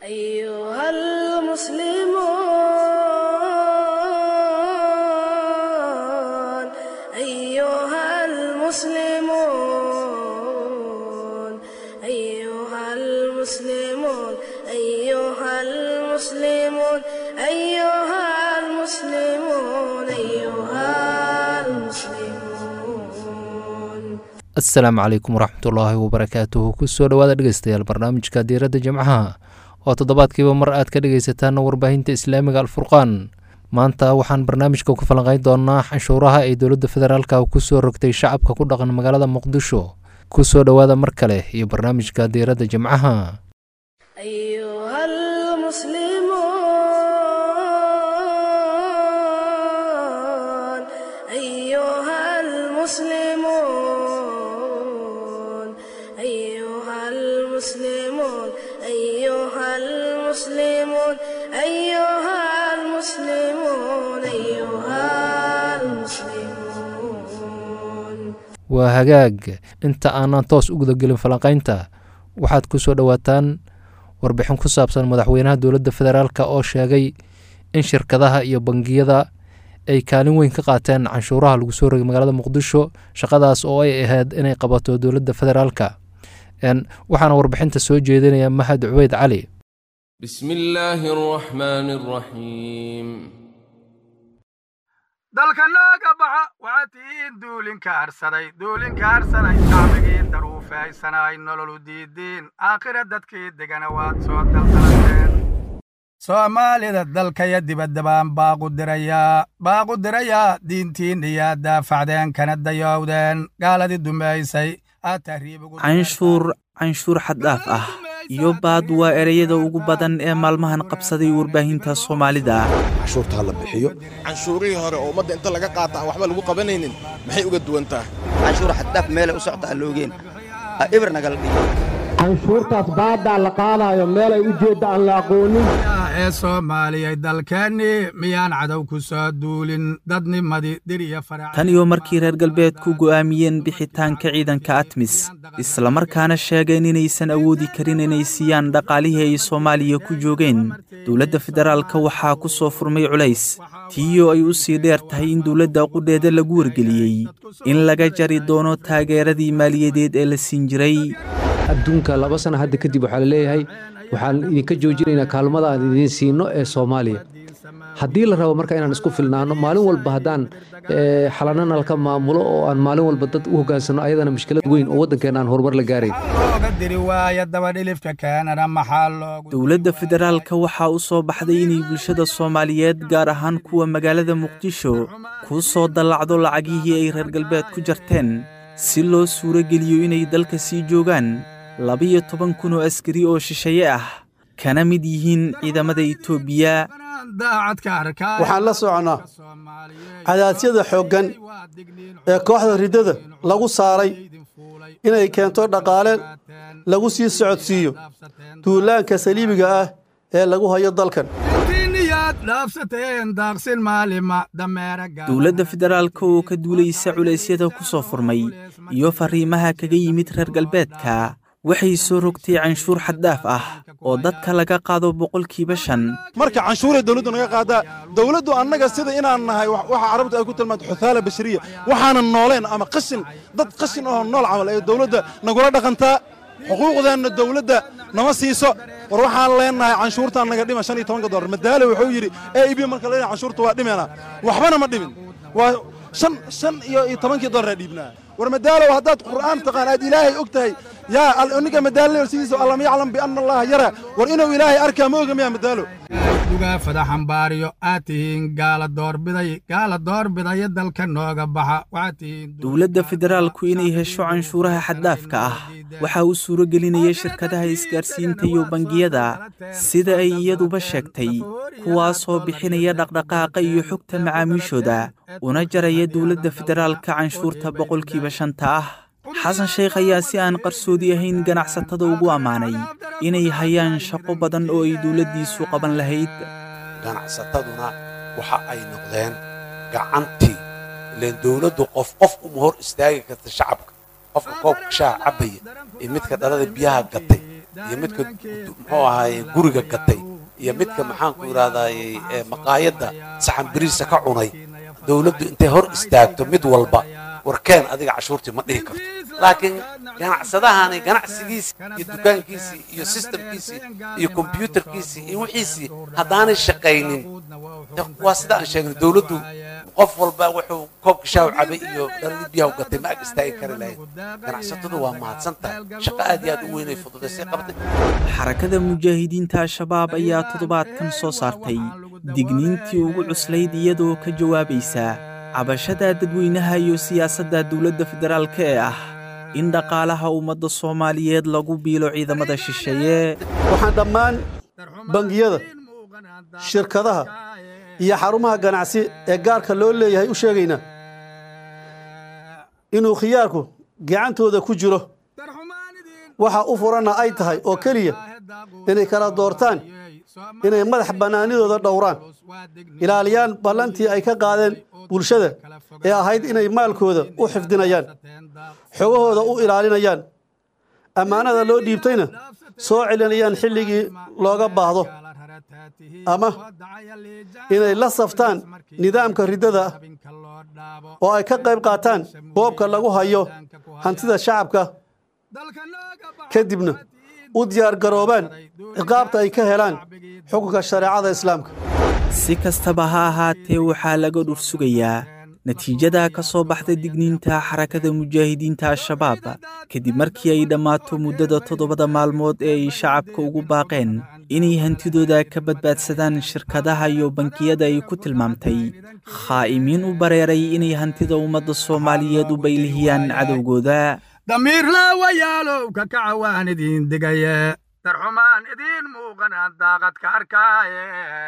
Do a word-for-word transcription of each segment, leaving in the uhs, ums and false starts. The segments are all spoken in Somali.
أيها المسلمون أيها المسلمون أيها المسلمون أيها المسلمون أيها المسلمون أيها المسلمون السلام عليكم ورحمة الله وبركاته kusoo dhawaada dhegeystayaal barnaamijka diiradda jimcaha oo toddobaadkiiba mar aad ka dhegaysataan warbaahinta islaamiga alfurqaan maanta waxaan barnaamijka ku falanqayn doonaa canshuuraha ay dowladda federaalka ku soo rogtay shacabka ku dhaqan magaalada muqdisho kusoo dhawaada mar kale iyo barnaamijka diiradda jimcaha أيها المسلمون أيها المسلمون أيها المسلمون أيها المسلمون أيها المسلمون أيها المسلمون waa hagaag inta aanan toos u gudagelin falanqaynta waxaad ku soo dhowaataan warbixin ku saabsan madaxweynaha dowladda federaalk oo sheegay in shirkadaha iyo bangiyada ay kaalin weyn ka qaateen canshuuraha lagu soo rogay magaalada muqdisho shaqadaas oo ay ahayd inay qabato dowladda federaalka waxaana warbixinta soo jeedinaya mahad cubeyd cali بسم الله الرحمن الرحيم dalkanaaga baxa waxaad tihiin duulinka harsaday duulinka harsaday shacbigii daruufaysanay nololu diidiin aakhira dadkii degana waad soo daldalanteen soomaalida dalkaya dibadda baan baaqu dirayaa baaqu dirayaa diintiinna yaa daafacdeen kana dayowdeen gaaladii dumaysay aad tahriibugu canshuur canshuur xad dhaaf ah iyo baad waa ereyada ugu badan ee maalmahan qabsaday warbaahinta Soomaalida canshuurta la bixiyo canshuurihii hore oo ummadda inta laga qaata aan waxba lagu qabanaynin maxay uga duwan tahay canshuur xad dhaaf meel u socda loogeen ibr nagal dhigo canshuurtaas baada la qaadayo meel ay u jeeda aan la aqoonin ee Soomaaliya dalkani miyaan cadow ku soo duulin dadnimadii diriya farac tan iyo markii reer galbeedku go'aamiyeen bixitaanka ciidanka ATMIS isla markaana sheegeen inaysan awoodi karin inay siiyaan dhaqaalihii ay Soomaaliya ku joogeen dowladda federaalka waxaa ku soo furmay culays tiyo ay u sii dheer tahay in dowladda qudheeda lagu wargeliyay in laga jari doono taageeradii maaliyadeed ee la siin jiray adduunka laba sano hadda kadib waxaa la leeyahay waxaan idinka joojinaynaa kaalmada aan idin siino ee Soomaaliya haddii la rabo marka inaan isku filnaano maalin walba haddaan xalanana halka maamulo oo aan maalin walba dad u hoggaansano ayadana mushkilad weyn oo waddankeena aan horumar la gaarayn dowladda federaalka waxaa u soo baxday inay bulshada Soomaaliyeed gaar ahaan kuwa magaalada Muqdisho ku soo dalacdo lacagihii ay reer galbeed ku jarteen si loo suuro geliyo inay dalka sii joogaan laba iyo toban kun oo askari oo shisheeye ah kana mid yihiin ciidamada Itoobiya waxaan la soconaa cadaasyada xooggan ee kooxda ridada lagu saaray inay keento dhaqaale lagu sii socodsiiyo duulaanka saliibiga ah ee lagu hayo dalkan dowladda federaalka oo ka duulaysa culeysyada ku soo furmay iyo fariimaha kaga yimid reer galbeedka waxay soo rogtay canshuur xad dhaaf ah oo dadka laga qaado boqolkiiba shan marka canshuurada dawladdu naga qaada dawladdu annaga sida inaan nahay waxa carabtu ay ku tilmaanto xuthaala bashariya waxaana nooleen ama qashin dad qashin oo nool camal ay dawladda nagula dhaqantaa xuquuqdeena dawladda nama siiso war waxaan leenahay canshuurta naga dhima shan iyo toban dollar madaalo wuxuu yiri A B marka leeyahay canshuurta waa dhimeena waxbana ma dhimin waa shan shan iyo toban dollar dhiibnaa war madaalo haddaad qur'aan taqaan aad ilaahay ogtahay yaa aniga madaalo sidiisa allah yaclam bi anna allah yara war inuu ilaahay arkaa ma ogamiya madaalo duga fadaxan baariyo aatiin gaala doorbiday gaala doorbiday dalka nooga baxa waatiin dowladda federaalku inay hesho canshuuraha xad dhaafka ah waxa uu suuro gelinayay shirkadaha isgaarsiinta iyo bangiyada sida ay iyaduba sheegtay kuwaasoo bixinaya dhaqdhaqaaqa iyo xogta macaamiishooda una jaraya dowladda federaalka canshuurta boqolkiiba shanta ah xasan sheekh ayaa si aan qarsoodi ahayn ganacsatada ugu ammaanay inay hayaan shaqo badan oo ay dowladdiisu qaban lahayd ganacsataduna waxa ay noqdeen gacantii ileen dowladdu qof qof uma hor istaagi karta shacabka qofka koobka shaaha cabaya ee midka dhalada biyaha gatay iyo midka muxuu ahaayey guriga gatay iyo midka maxaanku idhahdayey maqaayadda saxan biriisa ka cunay dowladdu intay hor istaagto mid walba warkeen adiga cashuurtii ma dhihi karto laakiin ganacsadahani ganacsigiisii iyo dukaankiisii iyo sistamkiisii iyo kombyuutarkiisii iyo wixiisii haddaanay shaqaynin waa sida aan sheegnay dowladdu qof walba wuxuu koobka shaaw cabay iyo dhalli biyaha u gatay ma ag istaagi kari lahayd ganacsatadu waa mahadsan tahay shaqo aad iyo aad u weynay fududaysay qabtay xarakada mujaahidiinta al-shabaab ayaa toddobaadkan soo saartay digniintii ugu cuslayd iyadoo ka jawaabaysa cabashada dadweynaha iyo siyaasadda dowladda federaalka ee ah in dhaqaalaha ummadda soomaaliyeed lagu biilo ciidamada shisheeye waxaan dhammaan bangiyada shirkadaha iyo xarumaha ganacsi ee gaarka loo leeyahay u sheegaynaa inuu khiyaarku gacantooda ku jiro waxa u furanna ay tahay oo keliya inay kala doortaan inay madax bannaanidooda dhowraan ilaaliyaan ballantii ay ka qaadeen bulshada ee ahayd inay maalkooda u xifdinayaan xogahooda u ilaalinayaan ammaanada loo dhiibtayna soo celinayaan xilligii looga baahdo ama inay la saftaan nidaamka riddada ah oo ay ka qayb qaataan boobka lagu hayo hantida shacabka kadibna u diyaargaroobaan ciqaabta ay ka helaan xukunka shareecada islaamka si kastaba ha ahaatee waxaa laga dhur sugayaa natiijada ka soo baxda digniinta xarakada mujaahidiinta al-shabaab kadib markii ay dhammaato muddada toddobada maalmood ee ay shacabka ugu baaqeen inay hantidooda ka badbaadsadaan shirkadaha iyo bankiyada ay ku tilmaamtay khaa'imiin u bareeray inay hantida ummadda soomaaliyeed u baylihiyaan cadowgooda damiir laawayaalow ka kaca waan idiin digaye darxumaan idiin muuqanaan daaqad ka arkaaye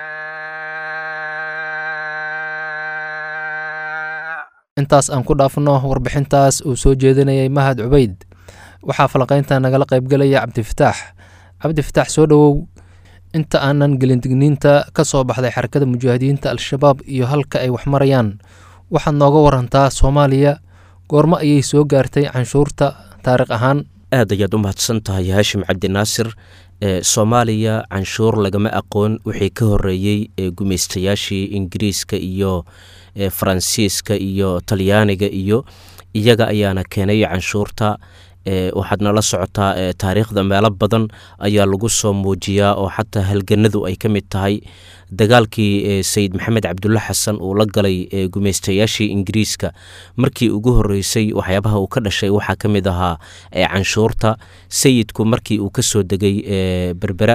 intaas aan ku dhaafno warbixintaas uu soo jeedinayay mahad cubayd waxaa falaqaynta nagala qaybgelaya cabdifataax cabdifataax soo dhowow inta aanan gelin digniinta ka soo baxday xarakada mujaahidiinta al-shabaab iyo halka ay wax marayaan waxaad nooga warantaa soomaaliya goormo ayay soo gaartay canshuurta taariikh ahaan aad ayaad u mahadsan tahay haashim cabdinaasir ee soomaaliya canshuur lagama aqoon wixii ka horeeyey ee gumaystayaashii ingiriiska iyo faransiiska iyo talyaaniga iyo iyaga ayaana keenay canshuurta waxaad nala socotaa taariikhda meelo badan ayaa lagu soo muujiyaa oo xataa halganadu ay ka mid tahay dagaalkii sayid maxamed cabdulla xasan uu la galay gumaystayaashii ingiriiska markii ugu horeysay waxyaabaha uu ka dhashay waxaa ka mid ahaa canshuurta sayidku markii uu ka soo degay berbera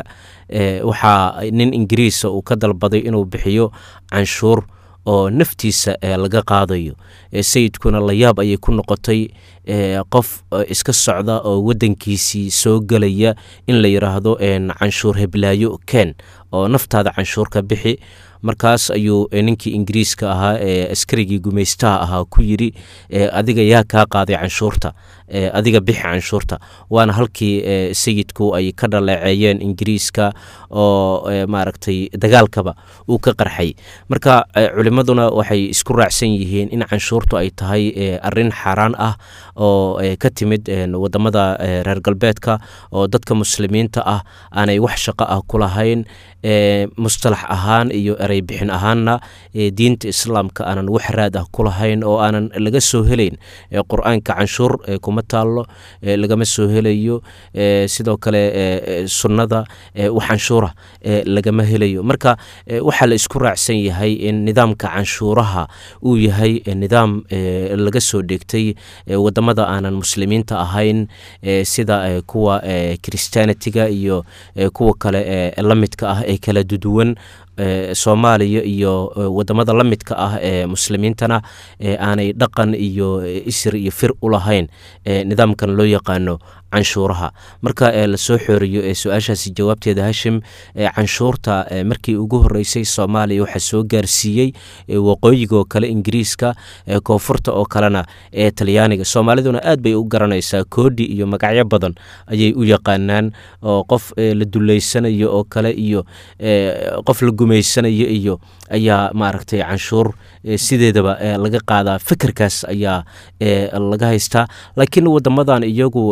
waxaa nin ingiriisa uu ka dalbaday inuu bixiyo canshuur oo naftiisa laga qaadayo sayidkuna layaab ayay ku noqotay qof iska socda oo wadankiisii soo gelaya in la yiraahdo canshuur heblaayo ken oo naftaada canshuur ka bixi markaas ayuu ninkii ingiriiska ahaa ee askarigii gumaystaha ahaa ku yiri adiga yaa kaa qaaday canshuurta adiga bixi canshuurta waana halkii sayidku ay ka dhaleeceeyeen ingiriiska oo maaragtay dagaalkaba uu ka qarxay marka culimaduna waxay isku raacsan yihiin in canshuurtu ay tahay arrin xaaraan ah oo ka timid wadamada reer galbeedka oo dadka muslimiinta ah aanay wax shaqo ah ku lahayn mustalax ahaan iyo erey bixin ahaanna diinta islaamka aanan wax raad ah ku lahayn oo aanan laga soo helayn qur-aanka canshuur kuma taallo lagama soo helayo sidoo kale sunnada wax canshuura lagama helayo marka waxaa la isku raacsan yahay in nidaamka canshuuraha uu yahay nidaam laga soo dhigtay wadamada aanan muslimiinta ahayn sida kuwa christianitiga iyo kuwa kale la midka ah ee kala duduwan soomaaliya iyo wadamada la midka ah ee muslimiintana aanay dhaqan iyo isir iyo fir u lahayn nidaamkan loo yaqaano canshuuraha marka lasoo xooriyo su-aashaasi jawaabteeda hashim canshuurta markii ugu horeysay soomaaliya waxaa soo gaarsiiyey waqooyiga oo kale ingiriiska koonfurta oo kalena ee talyaaniga soomaaliduna aad bay u garanaysaa koodhi iyo magacyo badan ayay u yaqaanaan oo qof la duleysanayo oo kale iyo qof la gumaysanayo iyo ayaa maaragtay canshuur sideedaba laga qaadaa fikirkaas ayaa laga haystaa laakiin wadamadan iyagu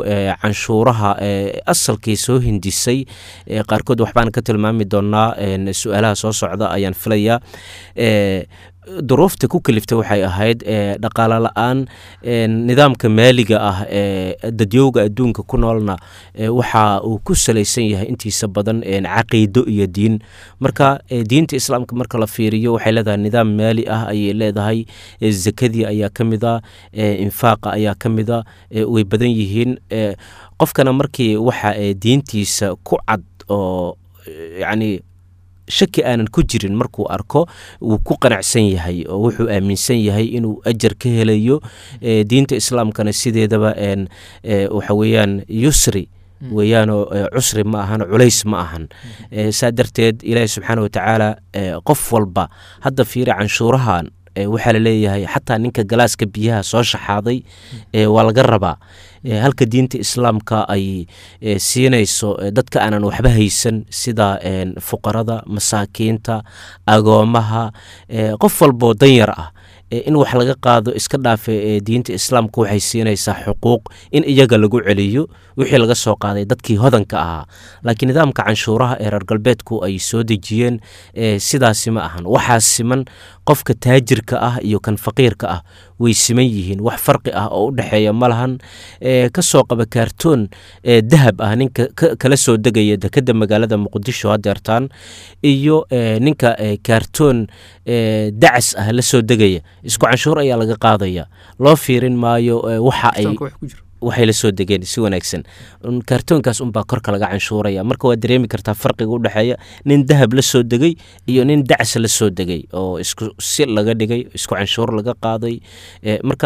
canshuuraha asalkii soo hindisay qaarkood waxbaan ka tilmaami doonaa su-aalaha soo socda ayaan filayaa. duruufta ku kaliftay waxay ahayd dhaqaale la-aan. nidaamka maaliga ah ee dadyowga adduunka ku noolna waxa uu ku salaysan yahay intiisa badan caqiido iyo diin. marka diinta islaamka marka la fiiriyo waxay leedahay nidaam maali ah ayay leedahay. zakadii ayaa ka mid a, infaaqa ayaa ka mid a, way badan yihiin. qofkana markii waxa diintiisa ku cad oo yacni shaki aanan ku jirin markuu arko wuu ku qanacsan yahay oo wuxuu aaminsan yahay inuu ajar ka helayo. diinta islaamkana sideedaba waxa weeyaan yusri weeyaanoo cusri ma ahan, culays ma ahan. saa darteed ilaahi subxaana watacaala qof walba hadda fiiri canshuurahan waxaa la leeyahay xataa ninka galaaska biyaha soo shaxaaday waa laga rabaa. halka diinta islaamka ay siinayso dadka aanan waxba haysan sida fuqarada, masaakiinta, agoomaha, qof walboo danyar ah in wax laga qaado iska dhaafe diinta islaamka waxay siinaysaa xuquuq in iyaga lagu celiyo wixii laga soo qaaday dadkii hodanka ahaa. laakiin nidaamka canshuuraha ee reer galbeedku ay soo dejiyeen sidaasi ma ahan. waxaa siman qofka taajirka ah iyo kan faqiirka ah way siman yihiin, wax farqi ah oo u dhexeeya ma lahan. ka soo qaba kaartoon dahab ah ninka kala soo degaya dekeda magaalada muqdisho hadeertaan iyo ninka kaartoon dacas ah la soo degaya, isku canshuur ayaa laga qaadaya. loo fiirin maayo waxa ay waxay la soo degeen si wanaagsan. kaartoonkaas unbaa korka laga canshuuraya. marka waa dareemi kartaa farqiga u dhexeeya nin dahab la soo degay iyo nin dacas la soo degay oo isku si laga dhigay, isku canshuur laga qaaday. marka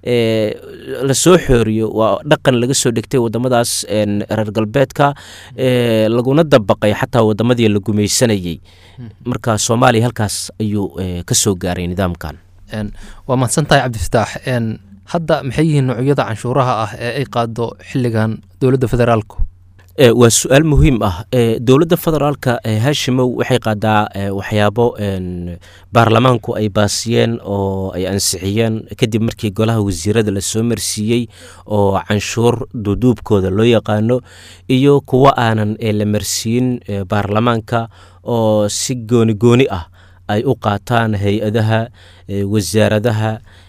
la soo xooriyo waa dhaqan laga soo dhigtay wadamadaas reer galbeedka laguna dabaqay xataa wadamadii la gumaysanayay. marka soomaaliya halkaas ayuu ka soo gaaray nidaamkan. waa mahadsantahay cabdifataax. hadda maxay yihiin noocyada canshuuraha ah ee ay qaado xilligan dowladda federaalku? waa su-aal muhiim ah. dowladda federaalka haashimow waxay qaadaa waxyaabo baarlamaanku ay baasiyeen oo ay ansixiyeen kadib markii golaha wasiirada la soo marsiiyey oo canshuur duuduubkooda loo yaqaano, iyo kuwo aanan la marsiin baarlamaanka oo si gooni gooni ah ay u qaataan hay-adaha, wasaaradaha,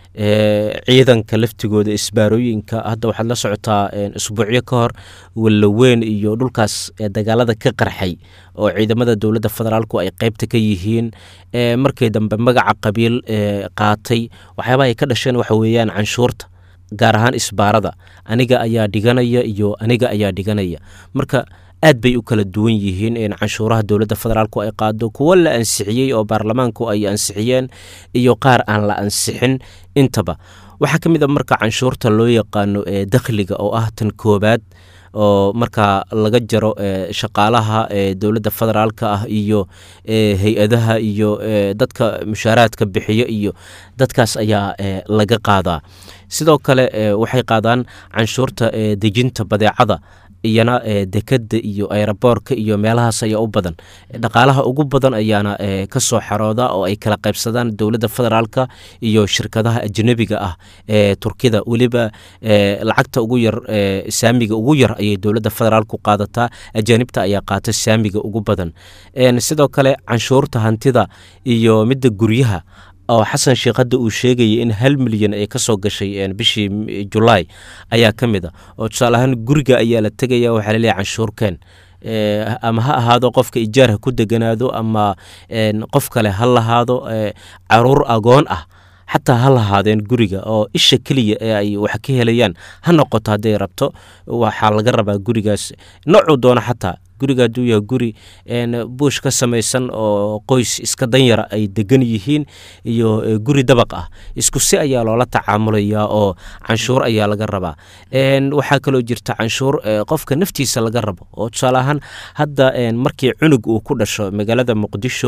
ciidanka laftigooda, isbaarooyinka. hadda waxaad la socotaa isbuucyo ka hor wallaweyn iyo dhulkaas dagaalada ka qarxay oo ciidamada dowladda federaalku ay qaybta ka yihiin. markii dambe magaca qabiil qaatay. waxyaabaha ay ka dhasheen waxa weeyaan canshuurta, gaar ahaan isbaarada. aniga ayaa dhiganaya iyo aniga ayaa dhiganaya. marka aad bay u kala duwan yihiin in canshuuraha dowladda federaalku ay qaado, kuwo la ansixiyey oo baarlamaanku ay ansixiyeen iyo qaar aan la ansixin intaba. waxaa ka mid a marka canshuurta loo yaqaano ee dakhliga oo ah tan koobaad oo marka laga jaro shaqaalaha dowladda federaalka ah iyo hay-adaha iyo dadka mushaaraadka bixiyo iyo dadkaas ayaa laga qaadaa. sidoo kale waxay qaadaan canshuurta dejinta badeecada iyana dekeda iyo aeroboorka iyo meelahaas ayaa u badan. dhaqaalaha ugu badan ayaana ka soo xarooda oo ay kala qaybsadaan dowladda federaalka iyo shirkadaha ajnabiga ah ee turkida. weliba lacagta ugu yar, saamiga ugu yar ayay dowladda federaalku qaadataa, ajaanibta ayaa qaata saamiga ugu badan. sidoo kale canshuurta hantida iyo midda guryaha oo xasan sheekh hadda uu sheegayay in hal milyan ay ka soo gashay bishii julaay ayaa ka mid a. oo tusaale ahaan guriga ayaa la tegaya, waxaa la leeyahay canshuurkeen ama ha ahaado qofka ijaar ha ku deganaado ama qof kale ha lahaado, caruur agoon ah xataa ha lahaadeen guriga oo isha keliya ee ay wax ka helayaan ha noqoto. hadday rabto waxaa laga rabaa gurigaas noocuu doono, xataa guriga hadduu yahay guri buush ka samaysan oo qoys iska danyara ay degan yihiin iyo guri dabaq ah, isku si ayaa loola tacaamulayaa oo canshuur ayaa laga rabaa. waxaa kaloo jirta canshuur qofka naftiisa laga rabo oo tusaale ahaan hadda markii cunug uu ku dhasho magaalada muqdisho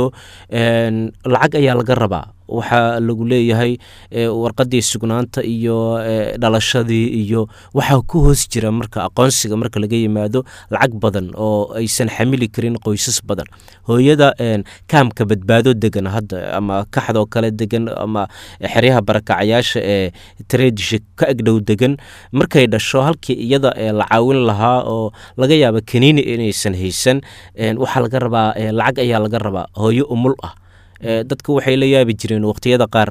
lacag ayaa laga rabaa. waxaa lagu leeyahay warqadii sugnaanta iyo dhalashadii iyo waxaa ku hoos jira marka aqoonsiga marka laga yimaado lacag badan oo aysan xamili karin qoysas badan. hooyada kaamka badbaado degan hadda ama kaxdoo kale degan ama xeryaha barakacayaasha ee tareedisha ka agdhow degan markay dhasho halkii iyada la caawin lahaa oo laga yaaba kaniini inaysan haysan waxaa laga rabaa lacag ayaa laga rabaa hooyo umul ah. dadku waxay la yaabi jireen waqtiyada qaar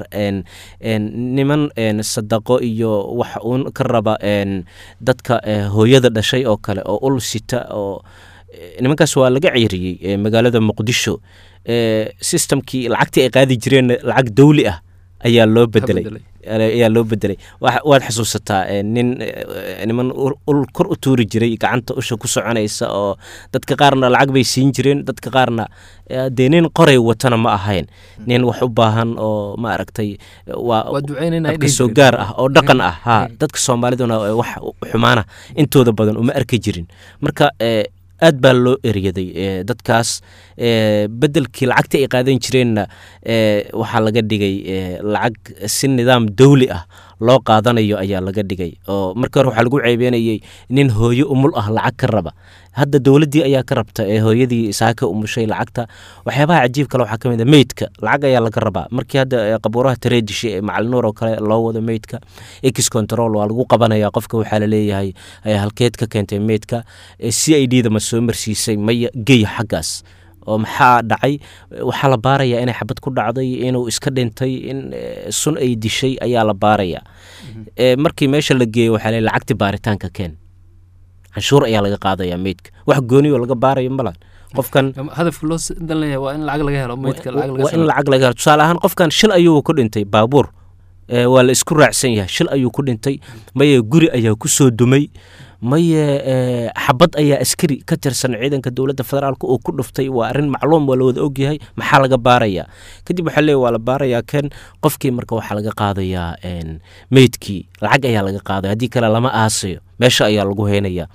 niman sadaqo iyo wax uun ka raba dadka hooyada dhashay oo kale oo ul sita oo nimankaas waa laga ceyriyey magaalada muqdisho. systemkii lacagtii ay qaadi jireen lacag dawli ah ayaa loo bedelay ayaa loo bedelay waad xasuusataa nin niman ul kor u tuuri jiray gacanta usha ku soconaysa oo dadka qaarna lacag bay siin jireen dadka qaarna dee nin qoray watana ma ahayn nin wax u baahan oo ma aragtay waa dadka soo gaar ah oo dhaqan ah ha dadka Soomaaliduna wax xumaana intooda badan uma arki jirin. marka aad baa loo eryaday dadkaas bedelkii lacagtii ay qaadan jireenna waxaa laga dhigay lacag si nidaam dawli ah loo qaadanayo ayaa laga dhigay oo markii hore waxaa lagu ceebeynayay nin hooyo umul ah lacag ka raba. hadda dawladdii ayaa ka rabta ee hooyadii saaka umushay lacagta. waxyaabaha cajiib kale waxaa ka mid ah meydka lacag ayaa laga rabaa. markii hadda qabuuraha tareedisha ee macalin nuur oo kale loo wado meydka ex control waa lagu qabanayaa qofka waxaa la leeyahay halkeed ka keentay meydka c i d da ma soo marsiisay maya gey xaggaas oo maxaa dhacay waxaa la baarayaa inay xabad ku dhacday inuu iska dhintay in sun ay dishay ayaa la baarayaa. markii meesha la geeyo waxaa la lacagti baaritaanka keen canshuur ayaa laga qaadayaa meydka wax gooni oo laga baarayo malan qofkan hadafka loo dalanayaa waa in lacag laga helo meydka lacag laga waa in lacag laga helo. tusaale ahaan qofkan shil ayuu ku dhintay baabuur waa la isku raacsan yahay shil ayuu ku dhintay maye guri ayaa ku soo dumay maye xabad ayaa askari ka tirsan ciidanka dowladda federaalka oo ku dhuftay waa arrin macluum waa la wada ogyahay maxaa laga baarayaa. kadib waxaa leeyahay waa la baarayaa kan qofkii marka waxaa laga qaadayaa meydkii lacag ayaa laga qaadaya haddii kale lama aasayo meesha ayaa lagu heynayaa.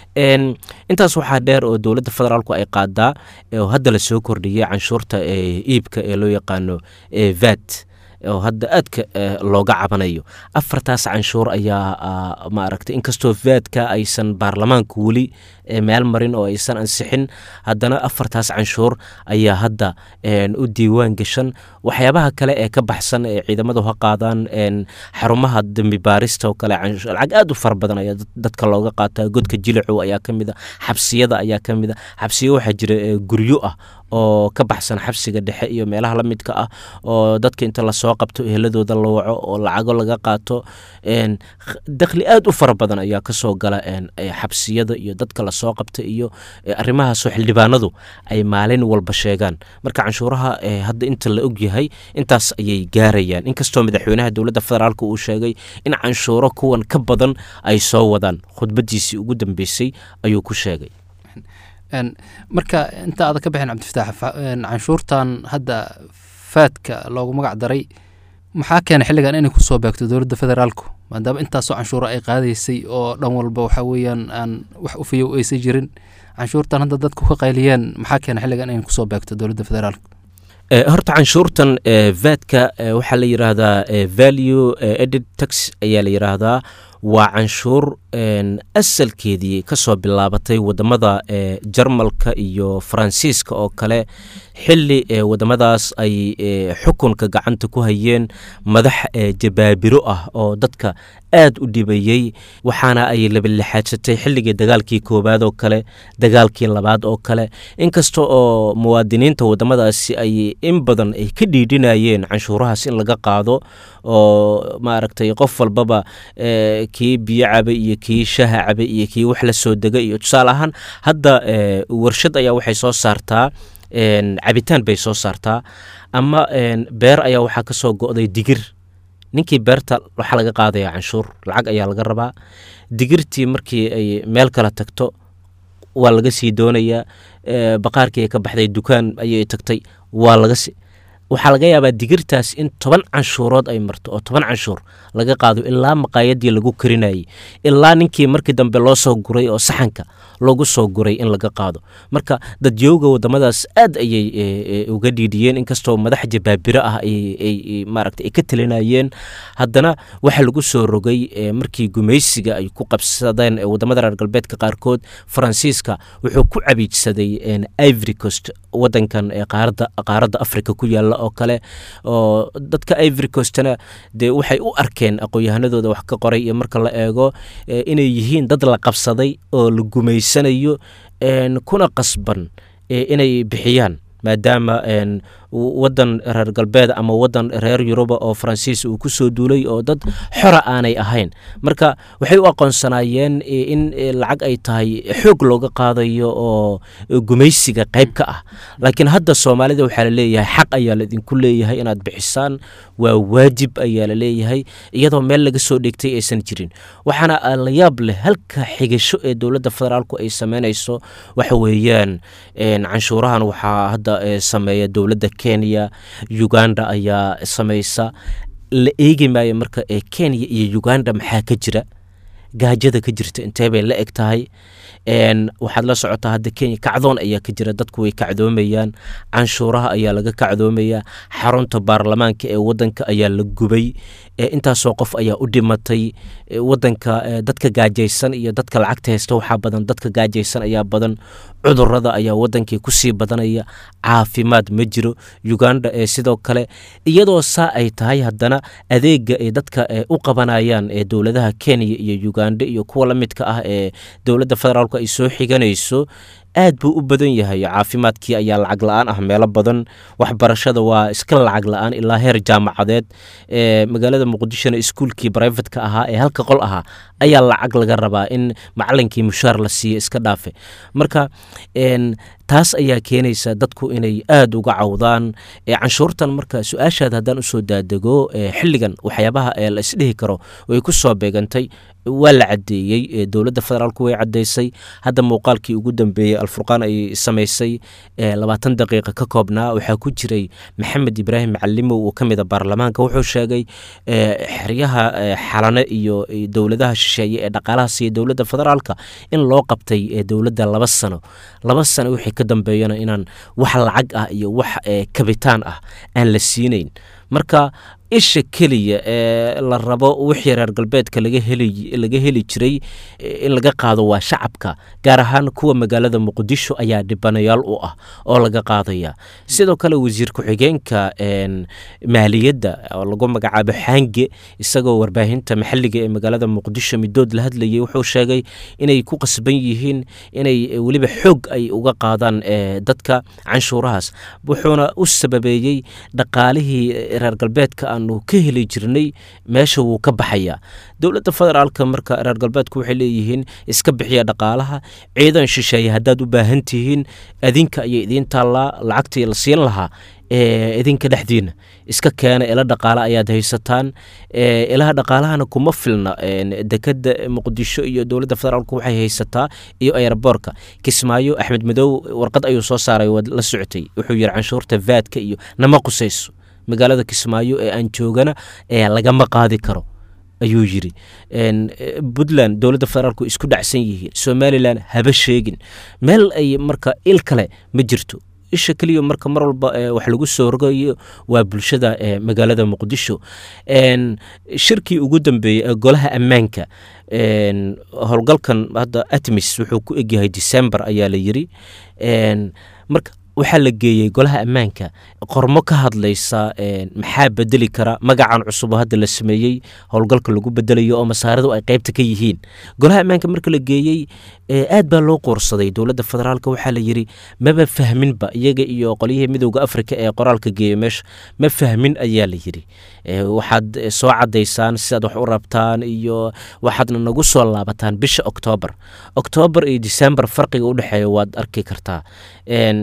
intaas waxaa dheer oo dowladda federaalku ay qaadaa oo hadda la soo kordhiyay canshuurta iibka ee loo yaqaano vat oo hadda aadka looga cabanayo. afartaas canshuur ayaa maaragtay inkastoo vaadka aysan baarlamaanku weli meel marin oo aysan ansixin haddana afartaas canshuur ayaa hadda u diiwaan gashan. waxyaabaha kale ee ka baxsan ee ciidamadu ha qaadaan xarumaha dambi baarista oo kale lacag aad u fara badan ayaa dadka looga qaataa. godka jilicu ayaa ka mid a xabsiyada ayaa ka mid a xabsiyo waxaa jira guryo ah oo ka baxsan xabsiga dhexe iyo meelaha la midka ah oo dadka inta lasoo qabto eheladooda la waco oo lacago laga qaato. dakhli aad u fara badan ayaa kasoo gala xabsiyada iyo dadka lasoo qabta iyo arrimahaasoo xildhibaanadu ay maalin walba sheegaan. marka canshuuraha hadda inta la ogyahay intaas ayay gaarayaan inkastoo madaxweynaha dowladda federaalka uu sheegay in canshuuro kuwan ka badan ay soo wadaan. khudbadiisii ugu dambeysay ayuu ku sheegay. marka inta aad ka bixin cabdifataax canshuurtan hadda faadka loogu magac daray maxaa keenay xilligan inay kusoo beegto dowladda federaalku maadaama intaasoo canshuuro ay qaadaysay oo dhan walba waxaa weeyaan aan wax u fiyow aysan jirin canshuurtan hadda dadku ka qayliyeen maxaa keenay xilligan inay kusoo beegto dowladda federaalku. horta canshuurtan vaadka waxaa la yidhaahdaa value added tax ayaa la yidhaahdaa waa canshuur asalkeedii kasoo bilaabatay wadamada jarmalka iyo faransiiska oo kale xili wadamadaas ay xukunka gacanta ku hayeen madax jabaabiro ah oo dadka aad u dhibayey waxaana ay labalixaadsatay xilligii dagaalkii koowaad oo kale dagaalkii labaad oo kale inkasta oo muwaadiniinta wadamadaasi ay in badan ay ka dhiidhinayeen canshuurahaas in laga qaado oo maaragtay qof walbaba kii biyo cabay iyo kii shaha cabay iyo kii wax la soo degay iyo tusaale ahaan hadda warshad ayaa waxay soo saartaa cabitaan bay soo saartaa ama beer ayaa waxaa ka soo go'day digir. ninkii beerta waxaa laga qaadaya canshuur lacag ayaa laga rabaa. digirtii markii ay meel kala tagto waa laga sii doonayaa baqaarkii ay ka baxday dukaan ayay tagtay waa laga sii waxaa laga yaabaa digirtaas in toban canshuurood ay marto oo toban canshuur laga qaado ilaa maqaayadii lagu karinayay ilaa ninkii markii dambe loo soo guray oo saxanka loogu soo guray in laga qaado marka dadyooga wadamadaas aad ayay uga dhiidhiyeen inkastoo madax jabaabiro ah ay maaragta ay ka talinayeen haddana waxa lagu soo rogay markii gumaysiga ay ku qabsadeen wadamada reer galbeedka qaarkood faransiiska wuxuu ku cabiidsaday Ivory Coast wadankan ee qaaradda qaaradda Afrika ku yaala oo kale oo dadka Ivory Coastna de waxay u arkeen aqoonyahanadooda wax ka qoray iyo marka la eego inay yihiin dad la qabsaday oo la gumaysanayo kuna qasban inay bixiyaan maadaama wadan reer galbeed ama wadan reer Yuruba oo Faransiis uu ku soo duulay oo dad xora aanay ahayn marka waxay u aqoonsanayeen in lacag ay tahay xoog looga qaadayo oo gumaysiga qayb ka ah laakiin hadda Soomaalida waxa la leeyahay xaq ayaa la idinku leeyahay inaad bixisaan waa waajib ayaa la leeyahay iyadoo meel laga soo dhigtay aysan jirin waxaana la yaab leh halka xigasho ee dawladda federaalku ay sameynayso waxa weeyaan canshuurahan waxa hadda sameeya dawladda Kenya Uganda ayaa samaysa la eegi maayo marka ee Kenya iyo Uganda maxaa ka jira gaajada ka jirta intee bay la eg tahay een waxaad la socotaa hadda Kenya kacdoon ayaa ka jira dadku way kacdoomayaan canshuuraha ayaa laga kacdoomaya xarunta baarlamaanka ee wadanka ayaa la gubay intaasoo qof ayaa u dhimatay wadanka dadka gaajaysan iyo dadka lacagta haysta waxa badan dadka gaajaysan ayaa badan cudurrada ayaa wadankii ku sii badanaya caafimaad ma jiro Uganda ee sidoo kale iyadoo saa ay tahay haddana adeega ee dadka u qabanayaan ee dawladaha Kenya iyo Uganda iyo kuwa la midka ah ee dawladda federaalku ay soo xiganayso aad buu u badan yahay caafimaadkii ayaa lacag la'aan ah meelo badan waxbarashada waa iska lacag la'aan ilaa heer jaamacadeed ee magaalada Muqdisho iskuulkii private ka ahaa ee halka qol ahaa ayaa lacag laga rabaa in macallinkii mushaar la siiyo iska dhaafe marka een taas ayaa keenaysa dadku inay aad uga cawdaan ee canshuurtan marka su'aashaad haddaan u soo daadego xilligan waxyaabaha ee la isdhihi karo way ku soo beegantay waa la cadeeyay dawladda federaalku way cadeysay hadda muuqaalkii ugu dambeeyay alfurqaan ay sameysay labaatan daqiiqo ka koobnaa waxaa ku jiray maxamed ibraahim macalimo oo kamid ah baarlamaanka wuxuu sheegay xiriyaha xalane iyo dawladaha shisheeye ee dhaqaalaha siiya dawladda federaalka in loo qabtay dawladda laba sano laba sano wixii ka dambeeyana inaan wax lacag ah iyo wax kabitaan ah aan la siinayn marka isha kaliya ee la rabo wixii reer galbeedka laga heli laga heli jiray in laga qaado waa shacabka gaar ahaan kuwa magaalada Muqdisho ayaa dhibanayaal u ah oo laga qaadaya sidoo kale wasiir ku-xigeenka een maaliyadda oo lagu magacaabo Xange isagoo warbaahinta maxalliga ee magaalada Muqdisho midood la hadlayay wuxuu sheegay inay ku qasban yihiin inay waliba xoog ay uga qaadaan dadka canshuurahaas wuxuuna u sababeeyay dhaqaalihii reer galbeedka aanu ka heli jirnay meesha wuu ka baxaya dawladda federaalka marka reer galbeedku waxay leeyihiin iska bixiya dhaqaalaha ciidan shisheeye haddaad u baahan tihiin adinka ayay idin taallaa lacagtii la siin lahaa ee idinka dhexdiina iska keena ila dhaqaale ayaad haysataan ee ilaha dhaqaalahana kuma filna dekada Muqdisho iyo dawladda federaalku waxay haysataa iyo airportka Kismaayo Axmed Madow warqad ayuu soo saaray la socotay wuxuu yiri canshuurta V A T ka iyo nama qusayso magaalada Kismaayo ee aan joogana ee laga ma qaadi karo ayuu yiri een Puntland dawladda federaalku isku dhacsan yihiin Somaliland haba sheegin meel ay marka il kale ma jirto isha kaliya marka mar walba wax lagu soo rogayo waa bulshada ee magaalada Muqdisho een shirkii ugu dambeeyay ee golaha ammaanka een howlgalkan hadda Atmis wuxuu ku egyahay December ayaa la yiri een marka waxaa la geeyay golaha ammaanka qormo ka hadlaysa maxaa bedeli kara magacan cusub hadda la sameeyay howlgalka lagu bedelayo oo masaaradu ay qaybta ka yihiin golaha ammaanka marka la geeyay aad baa loo qoorsaday dawladda federaalka waxaa la yiri maba fahminba iyaga iyo qoliyihii midowga Afrika ee qoraalka geeyay meesha ma fahmin ayaa la yiri waxaad soo cadeysaan sidaad wax u rabtaan iyo waxaadna nagu soo laabataan bisha October October iyo December farqiga u dhaxeeyo waad arki kartaa een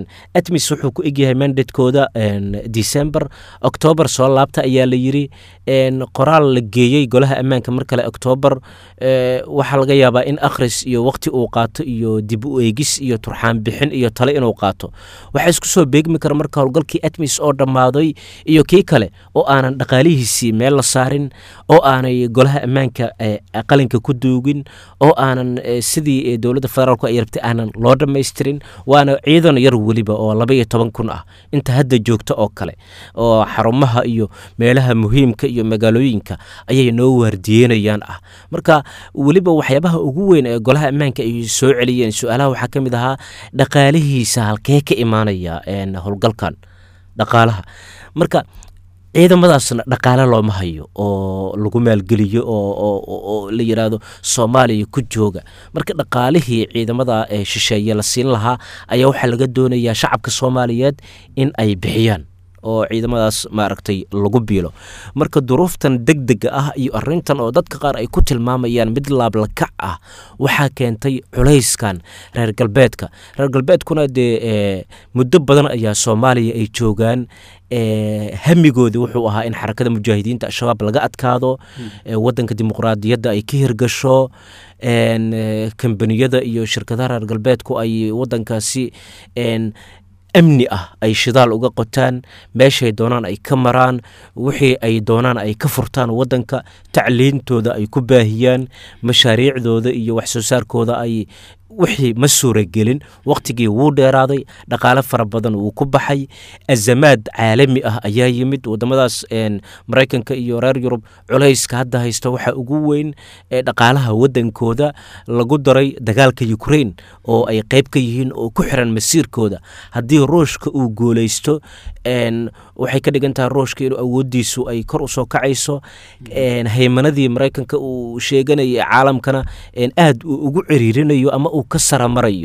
atmis wuxuu ku egyahay mandatekooda december october soo laabta ayaa la yiri qoraal la geeyey golaha ammaanka mar kale october waxaa laga yaabaa in akhris iyo waqti uu qaato iyo dib u eegis iyo turxaan bixin iyo tale inuu qaato waxaa isku soo beegmi kara marka howlgalkii atmis oo dhammaaday iyo kii kale oo aanan dhaqaalihiisii meel la saarin oo aanay golaha ammaanka qalinka ku duugin oo aanan sidii dowladda federaalku ay rabtay aanan loo dhammaystirin waana ciidan yar weliba oo laba iyo toban kun ah inta hadda joogta oo kale oo xarumaha iyo meelaha muhiimka iyo magaalooyinka ayay noo waardiyeynayaan ah marka weliba waxyaabaha ugu weyn ee golaha ammaanka ay soo celiyeen su-aalaha waxaa ka mid ahaa dhaqaalihiisa halkee ka imaanaya howlgalkan dhaqaalaha marka ciidamadaasna dhaqaale looma hayo oo lagu maalgeliyo oo la yidhaahdo soomaaliya ku jooga marka dhaqaalihii ciidamada shisheeye la siin lahaa ayaa waxaa laga doonayaa shacabka soomaaliyeed in ay bixiyaan oo ciidamadaas maaragtay lagu biilo marka duruuftan degdega ah iyo arintan oo dadka qaar ay ku tilmaamayaan mid laablakac ah waxaa keentay culayskan reer galbeedka reer galbeedkuna dee muddo badan ayaa soomaaliya ay joogaan hamigoodi wuxuu ahaa in xarakada mujaahidiinta al-shabaab laga adkaado wadanka dimuqraadiyadda ay ka hirgasho kambaniyada iyo shirkadaha reer galbeedku ay wadankaasi amni ah ay shidaal uga qotaan meeshay doonaan ay ka maraan wixii ay doonaan ay ka furtaan wadanka tacliintooda ay ku baahiyaan mashaariicdooda iyo wax soo saarkooda ay wixii ma suuragelin waqtigii wuu dheeraaday dhaqaale fara badan wuu ku baxay azamaad caalami ah ayaa yimid wadamadaas maraykanka iyo reer yurub culayska hadda haysta waxaa ugu weyn dhaqaalaha wadankooda lagu daray dagaalka ukraine oo ay qayb ka yihiin oo ku xiran masiirkooda haddii ruushka uu guulaysto waxay ka dhigan tahay ruushka inuu awoodiisu ay kor usoo kacayso haymanadii maraykanka uu sheeganaya caalamkana aad uu ugu ciriirinayo ama ka saramarayo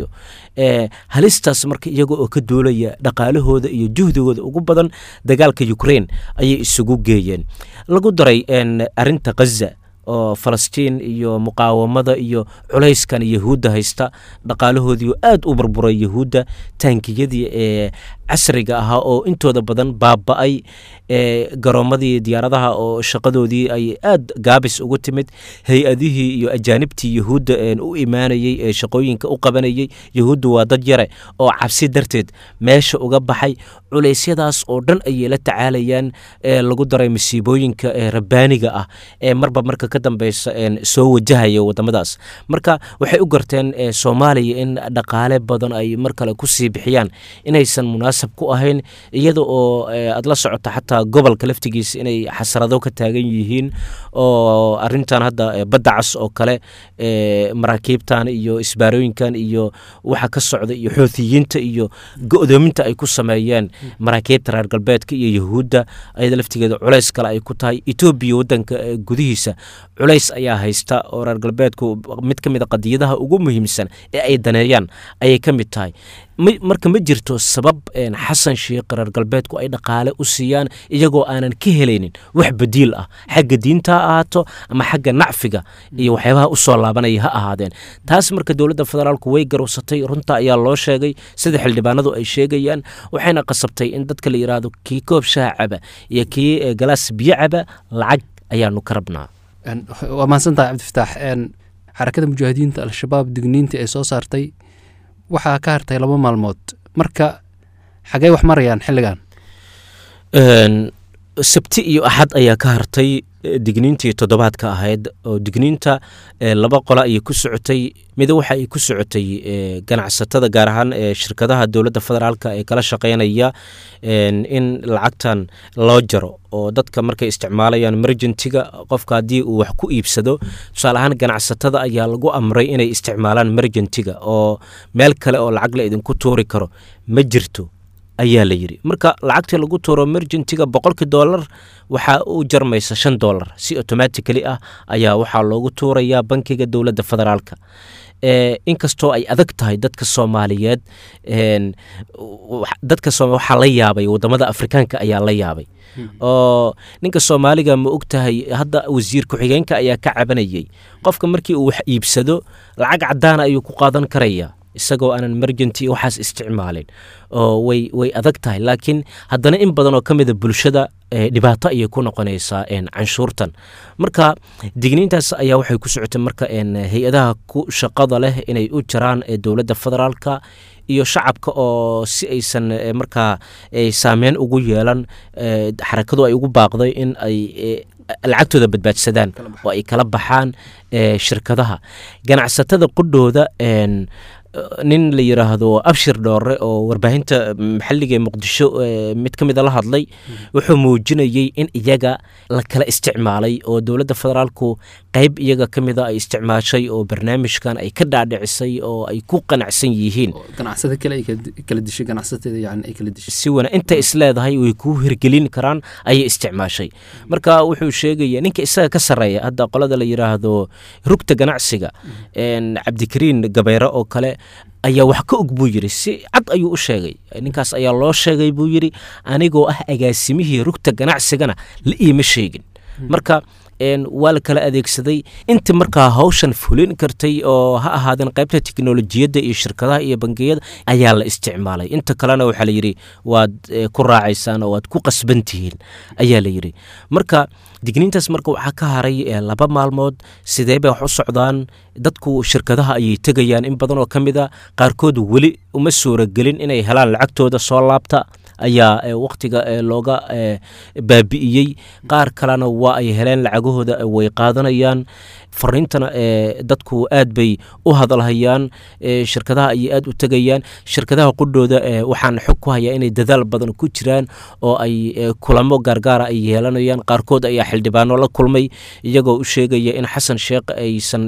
halistaas marka iyaga oo ka duulaya dhaqaalahooda iyo juhdigooda ugu badan dagaalka ukraine ayay isugu geeyeen lagu daray arinta ghaza oo falastiin iyo muqaawamada iyo culayskan yahuudda haysta dhaqaalahoodii aad u burburay yahuudda taankiyadii ee casriga ahaa oo intooda badan baaba'ay garoomadii diyaaradaha oo shaqadoodii ay aad gaabis ugu timid hay-adihii iyo ajaanibtii yahuudda u imaanayey ee shaqooyinka u qabanayey yahuudda waa dad yare oo cabsi darteed meesha uga baxay culeysyadaas oo dhan ayay la tacaalayaan lagu daray masiibooyinka rabbaaniga ah ee marba marka ka dambeysa soo wajahaya wadamadaas marka waxay u garteen soomaaliya in dhaqaale badan ay mar kale kusii bixiyaan inaysan munaasab ku ahayn iyada oo aad la socota xataa gobolka laftigiisa inay xasrado ka taagan yihiin oo arintan hadda badda cas oo kale maraakiibtan iyo isbaarooyinkan iyo waxa ka socda iyo xoutiyiinta iyo go'doominta ay ku sameeyeen maraakiibta reer galbeedka iyo yahuudda ayada laftigeeda culays kale ay ku tahay etoobiya wadanka gudihiisa culays ayaa haysta oo reer galbeedku mid ka mid a qadiyadaha ugu muhiimsan ee ay daneeyaan ayay ka mid tahay marka ma jirto sabab xasan sheekh reer galbeedku ay dhaqaale u siiyaan iyagoo aanan ka helaynin wax badiil ah xagga diinta ha ahaato ama xagga nacfiga iyo waxyaabaha u soo laabanaya ha ahaadeen taas marka dowladda federaalku way garowsatay runta ayaa loo sheegay sida xildhibaanadu ay sheegayaan waxayna qasabtay in dadka la yidhaahdo kii koob shaha caba iyo kii galaas biyo caba lacag ayaanu ka rabnaa waa mahadsantahay cabdifataax xarakada mujaahidiinta al-shabaab digniinta ay soo saartay waxaa ka hartay laba maalmood marka xagee wax marayaan xilligan sabti iyo axad ayaa ka hartay digniintii toddobaadka ahayd oo digniinta laba qola ayay ku socotay mida waxa ay ku socotay ganacsatada gaar ahaan shirkadaha dowladda federaalka ee kala shaqeynaya in lacagtan loo jaro oo dadka markay isticmaalayaan emergentiga qofka haddii uu wax ku iibsado tusaale ahaan ganacsatada ayaa lagu amray inay isticmaalaan emergentiga oo meel kale oo lacag la idinku tuuri karo ma jirto ayaa la yidhi marka lacagtii lagu tuuro emergentiga boqolkii dollar waxaa u jarmaysa shan dollar si automatically ah ayaa waxaa loogu tuurayaa bankiga dowladda federaalka inkastoo ay adag tahay dadka soomaaliyeed dadka waxaa la yaabay wadamada afrikaanka ayaa la yaabay oo ninka soomaaliga ma og tahay hadda wasiir ku-xigeenka ayaa ka cabanayay qofka markii uu wax iibsado lacag caddaana ayuu ku qaadan karayaa isagoo aanan emergenty waxaas isticmaalin oo way way adag tahay laakiin haddana in badan oo ka mida bulshada dhibaato ayay ku noqonaysaa canshuurtan marka digniintaas ayaa waxay ku socotay marka hay-adaha ku shaqada leh inay u jiraan dowladda federaalka iyo shacabka oo si aysan markaa saameyn ugu yeelan xarakadu ay ugu baaqday in ay lacagtooda badbaadsadaan oo ay kala baxaan shirkadaha ganacsatada qudhooda nin la yiraahdo abshir dhoore oo warbaahinta maxalliga ee muqdisho mid ka mid a la hadlay wuxuu muujinayay in iyaga la kala isticmaalay oo dowladda federaalku qayb iyaga ka mid a ay isticmaashay oo barnaamijkan ay ka dhaadhicisay oo ay ku qanacsan yihiin ganacsada kale ay kala dishay ganacsatada yani ay kala dishay si wana inta isleedahay way ku hirgelin karaan ayay isticmaashay marka wuxuu sheegaya ninka isaga ka sareeya hadda qolada la yiraahdo rugta ganacsiga cabdikariin gabayre oo kale ayaa wax ka og buu yiri si cad ayuu u sheegay ninkaas ayaa loo sheegay buu yiri anigoo ah agaasimihii rugta ganacsigana la iima sheegin marka waa la kala adeegsaday inta markaa hawshan fulin kartay oo ha ahaadeen qaybta tiknolojiyadda iyo shirkadaha iyo bangiyada ayaa la isticmaalay inta kalena waxaa la yidhi waad ku raacaysaan oo waad ku qasban tihiin ayaa la yidhi marka digniintaas marka waxaa ka haray laba maalmood sidee bay wax u socdaan dadku shirkadaha ayay tegayaan in badan oo ka mid a qaarkood weli uma suuragelin inay helaan lacagtooda soo laabta ayaa waqtiga looga baabi'iyey qaar kalena waa ay heleen lacagahooda way qaadanayaan fariintana dadku aad bay u hadalhayaan shirkadaha ayay aad u tegayaan shirkadaha qudhooda waxaan xog ku hayaa inay dadaal badan ku jiraan oo ay kulamo gaargaara ay yeelanayaan qaarkood ayaa xildhibaano la kulmay iyagoo u sheegaya in xasan sheekh aysan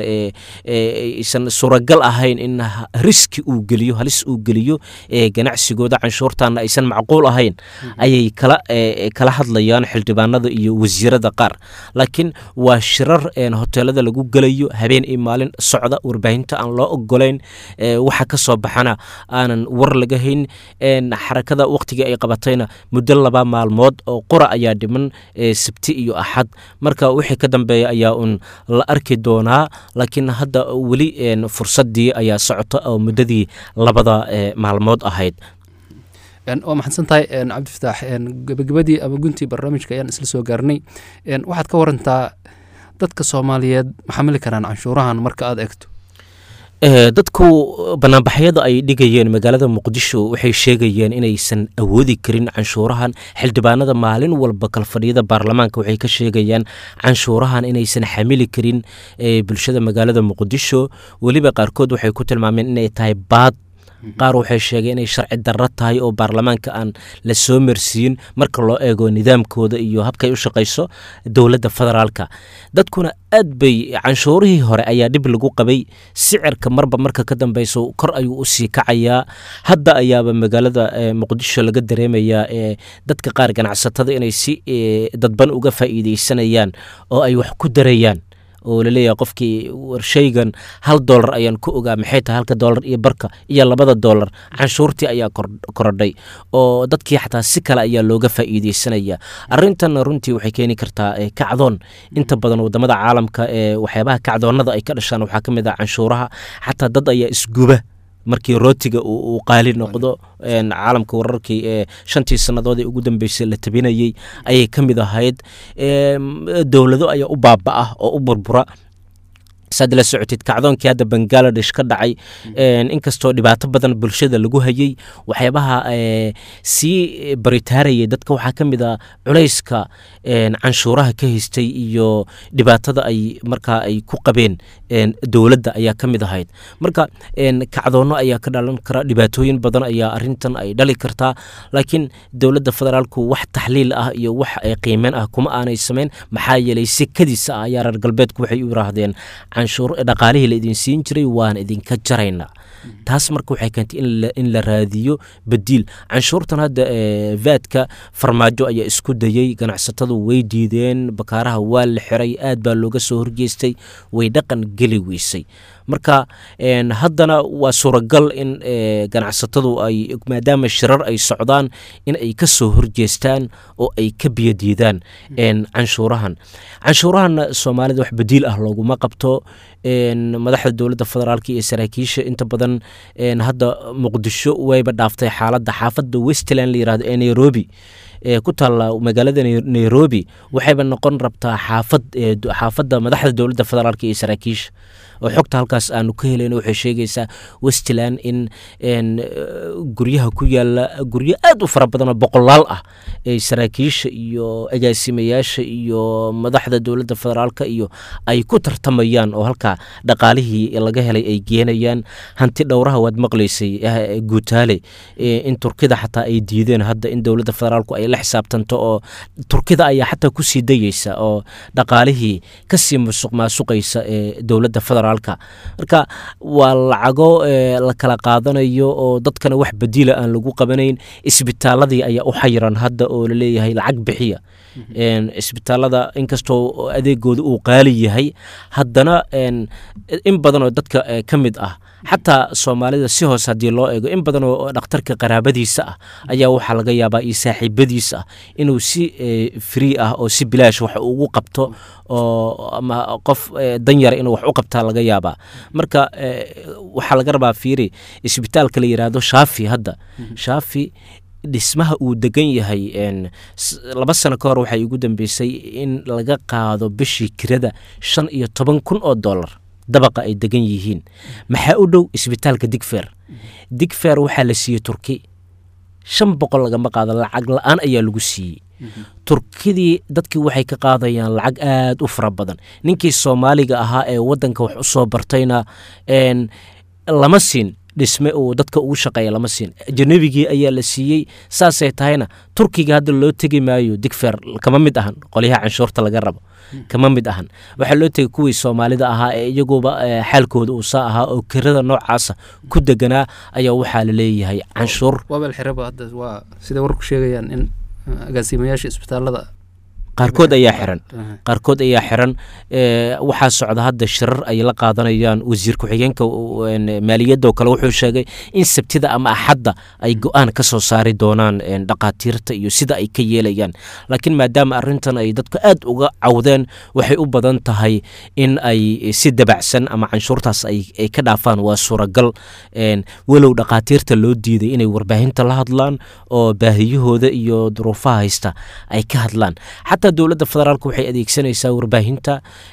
aysan suuragal ahayn in riski uu geliyo halis uu geliyo ganacsigooda canshuurtaana aysan macquul ahayn ayay kala kala hadlayaan xildhibaanada iyo wasiirada qaar laakiin waa shirar hoteelada lagu galayo habeen iyo maalin socda warbaahinta aan loo ogolayn waxa ka soo baxana aanan war laga hayn xarakada waqtiga ay qabatayna muddo laba maalmood oo qora ayaa dhiman sabti iyo axad marka wixii ka dambeeya ayaa un la arki doonaa laakiin hadda weli fursadii ayaa socota oo muddadii labada maalmood ahayd waa maxadsan tahay cabdifataax gabagabadii ama guntii barnaamijka ayaan isla soo gaarnay waxaad ka warantaa dadka soomaaliyeed ma xamili karaan canshuurahan marka aad eegto dadku banaanbaxyada ay dhigayeen magaalada muqdisho waxay sheegayeen inaysan awoodi karin canshuurahan xildhibaanada maalin walba kalfadhiyada baarlamaanka waxay ka sheegayaan canshuurahan inaysan xamili karin bulshada magaalada muqdisho weliba qaarkood waxay ku tilmaameen inay tahay baad qaar waxay sheegeen inay sharci darro tahay oo baarlamaanka aan la soo marsiin marka loo eego nidaamkooda iyo habkay u shaqayso dowladda federaalka dadkuna aad bay canshuurihii hore ayaa dhib lagu qabay sicirka marba marka ka dambeyso kor ayuu u sii kacayaa hadda ayaaba magaalada muqdisho laga dareemayaa dadka qaar ganacsatada inay si dadban uga faa'iidaysanayaan oo ay wax ku darayaan oo laleeyahay qofkii warshaygan hal doolar ayaan ku ogaa maxay tahay halka doolar iyo barka iyo labada doolar canshuurtii ayaa korodhay oo dadkii xataa si kale ayaa looga faa'iidaysanaya arrintan runtii waxay keeni kartaa kacdoon inta badan wadamada caalamka ee waxyaabaha kacdoonada ay ka dhashaan waxaa ka mid ah canshuuraha xataa dad ayaa isguba markii rootiga uu qaali noqdo caalamka wararkii ee shantii sannadood ee ugu dambeysay la tabinayay ayay ka mid ahayd dowlado ayaa u baaba'ah oo u burbura saad la socotid kacdoonkii hadda bangaladesh ka dhacay inkastoo dhibaato badan bulshada lagu hayay waxyaabaha sii baritaarayay dadka waxaa ka mid a culayska canshuuraha ka haystay iyo dhibaatada ay markaa ay ku qabeen dowladda ayaa ka mid ahayd marka kacdoonno ayaa ka dhalan kara dhibaatooyin badan ayaa arintan ay dhali kartaa laakiin dowladda federaalku wax taxliil ah iyo wax qiimeyn ah kuma aanay samayn maxaa yeelay si kadiisa ah ayaa reer galbeedku waxay u yiraahdeen canshuur dhaqaalihii la idin siin jiray waan idinka jaraynaa taas marka waxay keentay in la raadiyo badiil canshuurtan hadda vaadka farmaajo ayaa isku dayey ganacsatadu way diideen bakaaraha waa la xiray aad baa looga soo horgeystay way dhaqan geli weysay marka haddana waa suuragal in ganacsatadu ay maadaama shirar ay socdaan in ay ka soo horjeestaan oo ay ka biyadiidaan canshuurahan canshuurahanna soomaalida wax badiil ah looguma qabto madaxda dowladda federaalka iyo saraakiisha inta badan hadda muqdisho wayba dhaaftay xaaladda xaafadda westland la yirahdo ee nairobi ku taalla magaalada nairobi waxayba noqon rabtaa xaafad xaafadda madaxda dowladda federaalka iyo saraakiisha oo xogta halkaas aanu ka helayno waxay sheegaysaa westland in guryaha ku yaala guryo aad u fara badan oo boqolaal ah ee saraakiisha iyo agaasimayaasha iyo madaxda dowladda federaalka iyo ay ku tartamayaan oo halkaa dhaqaalihii laga helay ay geenayaan hanti dhowraha waad maqlaysay guutaale in turkida xataa ay diideen hadda in dowladda federaalku ay la xisaabtanto oo turkida ayaa xataa ku sii dayeysa oo dhaqaalihii kasii musuq maasuqaysa ee dowladda federaalka marka waa lacago la kala qaadanayo oo dadkana wax badiila aan lagu qabanayn isbitaaladii ayaa u xayiran hadda oo laleeyahay lacag bixiya isbitaalada inkastoo adeegooda uu qaali yahay haddana in badan oo dadka ka mid ah xataa soomaalida si hoos haddii loo eego in badan oo dhakhtarka qaraabadiisa ah ayaa waxaa laga yaabaa iyo saaxiibadiisa ah inuu si free ah oo si bilaash wax ugu qabto oo ama qof danyar inuu wax u qabtaa laga yaabaa marka waxaa laga rabaa fiiri isbitaalka la yiraahdo shaafi hadda shaafi dhismaha uu degan yahay laba sano ka hor waxay ugu dambeysay in laga qaado bishii kirada shan iyo toban kun oo dollar dabaqa ay degan yihiin maxaa u dhow isbitaalka digfer digfer waxaa la siiyey turki shan boqol lagama qaado lacag la-aan ayaa lagu siiyey turkidii dadkii waxay ka qaadayaan lacag aad u fara badan ninkii soomaaliga ahaa ee wadanka wax u soo bartayna lama siin dhisme uu dadka ugu shaqeeya lama siin janabigii ayaa la siiyey saasay tahayna turkiga hadda loo tegi maayo digfer kama mid ahan qolyaha canshuurta laga rabo kama mid ahan waxaa loo tegay kuwii soomaalida ahaa ee iyaguba xaalkooda uu saa ahaa oo kirada noocaasa ku deganaa ayaa waxaa la leeyahay canshuur waabal xiraba hadda waa sida warku sheegayaan in agaasimayaasha isbitaalada qaarkood ayaa xiran qaarkood ayaa xiran waxaa socda hadda shirar ay la qaadanayaan wasiir ku-xigeenka maaliyadda oo kale wuxuu sheegay in sabtida ama axadda ay go-aan ka soo saari doonaan dhaqaatiirta iyo sida ay ka yeelayaan laakiin maadaama arrintan ay dadku aad uga cawdeen waxay u badan tahay in ay si dabacsan ama canshuurtaas ay ka dhaafaan waa suuragal walow dhaqaatiirta loo diiday inay warbaahinta la hadlaan oo baahiyahooda iyo duruufaha haysta ay ka hadlaan xataa dowladda federaalka waxay adeegsanaysaa warbaahinta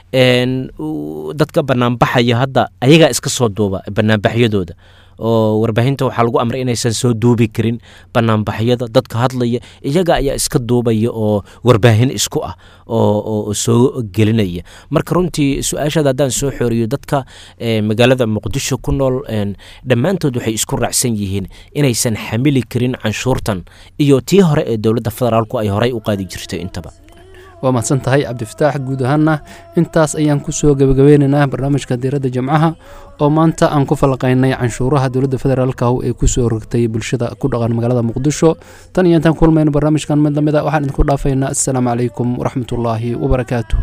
dadka banaanbaxaya hadda ayagaa iska soo duuba banaanbaxyadooda oo warbaahinta waxaa lagu amray inaysan soo duubi karin banaanbaxyada dadka hadlaya iyaga ayaa iska duubaya oo warbaahin isku ah oo soo gelinaya marka runtii su-aashaada haddaan soo xooriyo dadka magaalada muqdisho ku nool dhammaantood waxay isku raacsan yihiin inaysan xamili karin canshuurtan iyo tii hore ee dowladda federaalku ay horey u qaadi jirtay intaba waa mahadsan tahay cabdifataax guud ahaanna intaas ayaan ku soo gebagabeynaynaa barnaamijka diiradda jimcaha oo maanta aan ku falaqaynay canshuuraha dowladda federaalka ee ku soo rogtay bulshada ku dhaqan magaalada muqdisho tan iyo intaan kulmayno barnaamijkan mid lamid a waxaan idinku dhaafaynaa assalaamu calaykum waraxmatullaahi wabarakaatu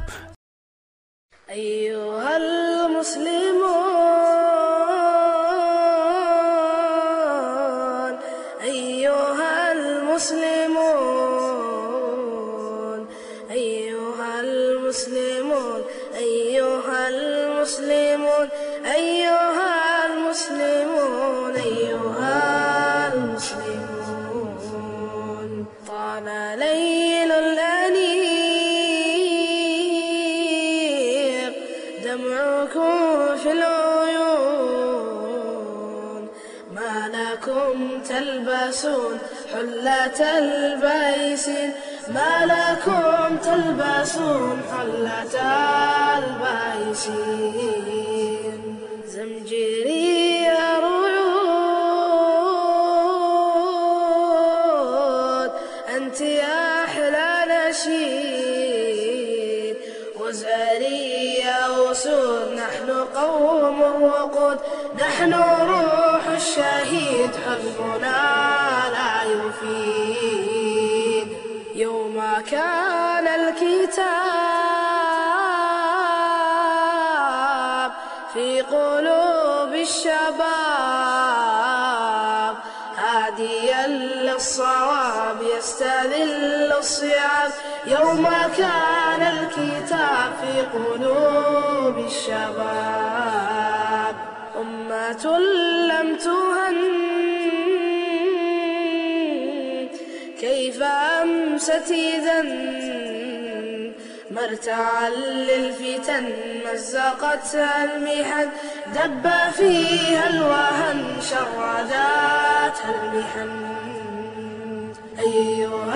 المسلمون أيها المسلمون أيها المسلمون أيها المسلمون طال ليل الأنيق دمعكم في العيون ما لكم تلبسون حلة البيسين ما لكم تلبسون حلة البيسين زمجري رعود أنت يا أحلى نشيد وزاري يا أسود نحن قوم الوقود نحن روح الشهيد حزبنا لا يفيد يوم كان الكتاب في قلوب الصواب يستذل الصعاب يوم كان الكتاب في قلوب الشباب أمة لم تهن كيف أمست إذن مرتعا للفتن مزقتها المحن دب فيها الوهن شرداتها المحن أيها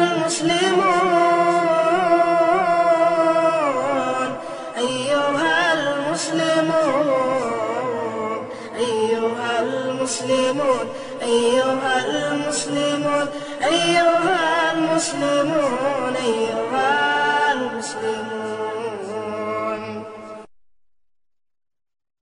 المسلمون أيها المسلمون أيها المسلمون أيها المسلمون أيها المسلمون أيها المسلمون